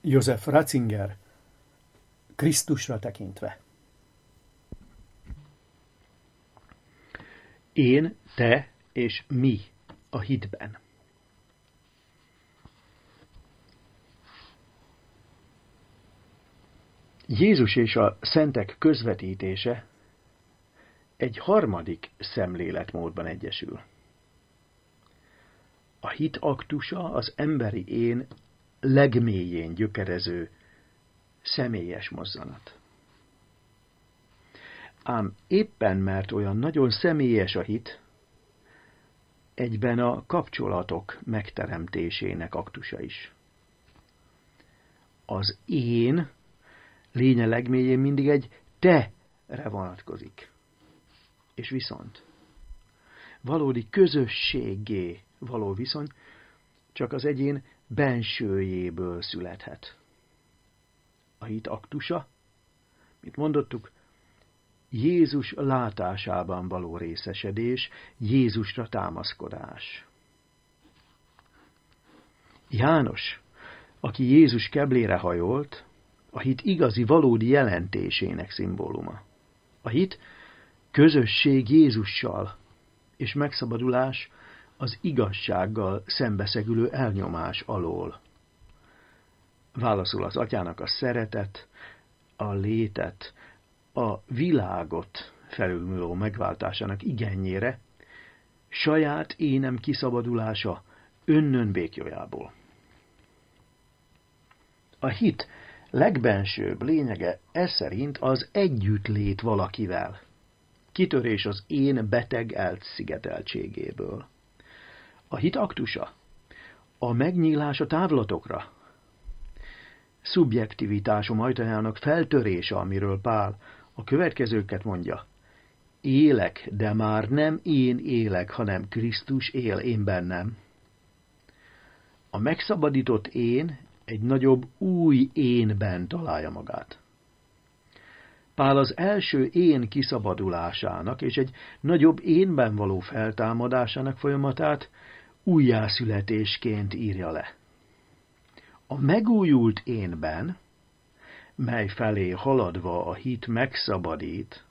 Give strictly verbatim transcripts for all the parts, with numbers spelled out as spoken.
Joseph Ratzinger, Krisztusra tekintve. Én, te és mi a hitben. Jézus és a szentek közvetítése egy harmadik szemléletmódban egyesül. A hit aktusa az emberi én legmélyén gyökerező személyes mozzanat. Ám éppen mert olyan nagyon személyes a hit, egyben a kapcsolatok megteremtésének aktusa is. Az én lénye legmélyén mindig egy te-re vonatkozik. És viszont valódi közösséggé való viszony csak az egyén bensőjéből születhet. A hit aktusa, mint mondottuk, Jézus látásában való részesedés, Jézusra támaszkodás. János, aki Jézus keblére hajolt, a hit igazi, valódi jelentésének szimbóluma. A hit közösség Jézussal, és megszabadulás az igazsággal szembeszegülő elnyomás alól. Válaszul az atyának a szeretet, a létet, a világot felülmúló megváltásának igényére, saját énem kiszabadulása önnön békjójából. A hit legbensőbb lényege ez szerint az együttlét valakivel, kitörés az én beteg elszigeteltségéből. A hit aktusa a megnyílás a távlatokra, szubjektivitásom ajtajának feltörése, amiről Pál a következőket mondja. Élek, de már nem én élek, hanem Krisztus él én bennem. A megszabadított én egy nagyobb új énben találja magát. Pál az első én kiszabadulásának és egy nagyobb énben való feltámadásának folyamatát újjászületésként írja le. A megújult énben, mely felé haladva a hit megszabadít,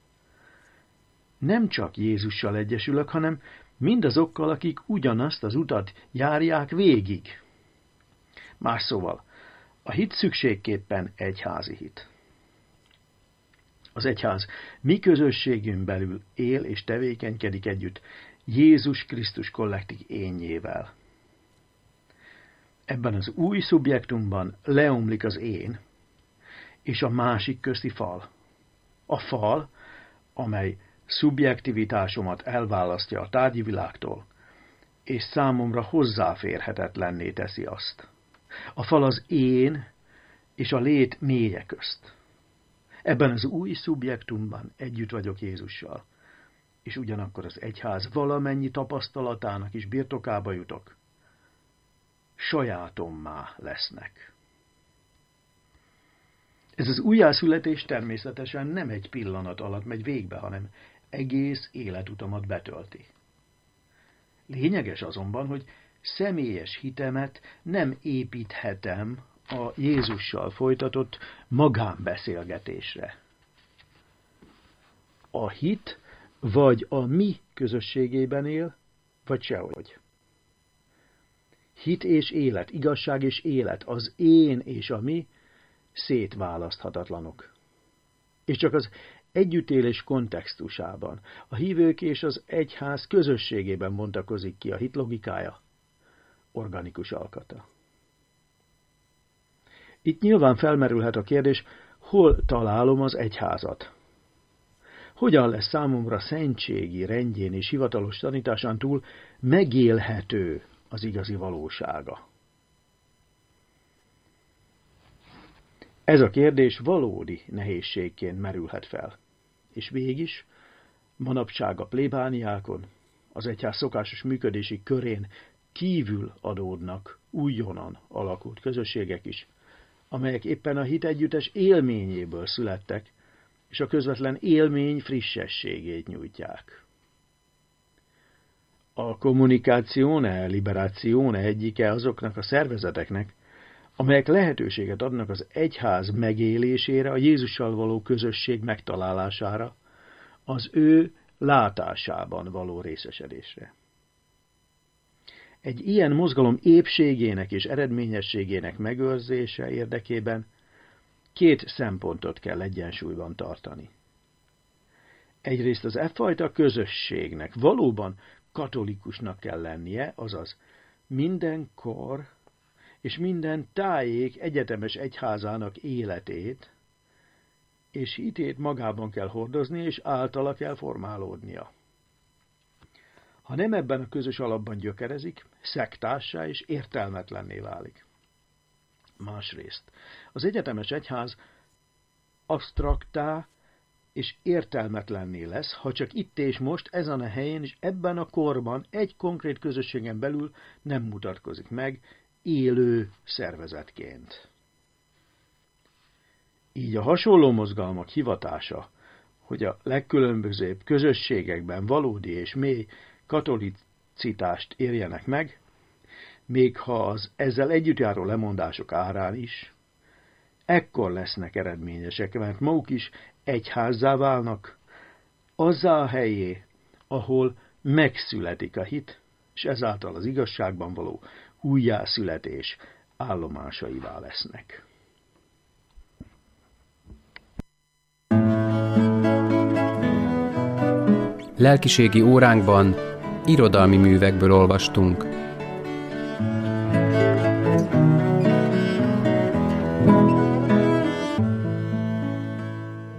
nem csak Jézussal egyesülök, hanem mindazokkal, akik ugyanazt az utat járják végig. Más szóval, a hit szükségképpen egyházi hit. Az egyház mi közösségünk belül él és tevékenykedik együtt Jézus Krisztus kollektív énjével. Ebben az új szubjektumban leomlik az én és a másik közti fal. A fal, amely szubjektivitásomat elválasztja a tárgyi világtól, és számomra hozzáférhetetlenné teszi azt. A fal az én és a lét mélye közt. Ebben az új szubjektumban együtt vagyok Jézussal, és ugyanakkor az egyház valamennyi tapasztalatának is birtokába jutok. Sajátommá lesznek. Ez az újjászületés természetesen nem egy pillanat alatt megy végbe, hanem egész életutamat betölti. Lényeges azonban, hogy személyes hitemet nem építhetem a Jézussal folytatott magánbeszélgetésre. A hit vagy a mi közösségében él, vagy sehogy. Hit és élet, igazság és élet, az én és a mi szétválaszthatatlanok. És csak az együttélés kontextusában, a hívők és az egyház közösségében bontakozik ki a hit logikája, organikus alkata. Itt nyilván felmerülhet a kérdés, hol találom az egyházat? Hogyan lesz számomra szentségi rendjén és hivatalos tanításán túl megélhető az igazi valósága? Ez a kérdés valódi nehézségként merülhet fel. És mégis, manapság a plébániákon, az egyház szokásos működési körén kívül adódnak újonnan alakult közösségek is, amelyek éppen a hit együttes élményéből születtek, és a közvetlen élmény frissességét nyújtják. A Communicazione Liberazione egyike azoknak a szervezeteknek, amelyek lehetőséget adnak az egyház megélésére, a Jézussal való közösség megtalálására, az ő látásában való részesedésre. Egy ilyen mozgalom épségének és eredményességének megőrzése érdekében két szempontot kell egyensúlyban tartani. Egyrészt az e fajta közösségnek valóban katolikusnak kell lennie, azaz minden kor és minden tájék egyetemes egyházának életét és hitét magában kell hordozni, és általa kell formálódnia. Ha nem ebben a közös alapban gyökerezik, szektássá és értelmetlenné válik. Másrészt, az egyetemes egyház absztraktá és értelmetlenné lesz, ha csak itt és most, ezen a helyen és ebben a korban egy konkrét közösségen belül nem mutatkozik meg élő szervezetként. Így a hasonló mozgalmak hivatása, hogy a legkülönbözőbb közösségekben valódi és mély katolicitást érjenek meg, még ha az ezzel együtt járó lemondások árán is, ekkor lesznek eredményesek, mert maguk is egyházzá válnak, azzá a helyé, ahol megszületik a hit, és ezáltal az igazságban való újjászületés állomásaivá lesznek. Lelkiségi óránkban irodalmi művekből olvastunk.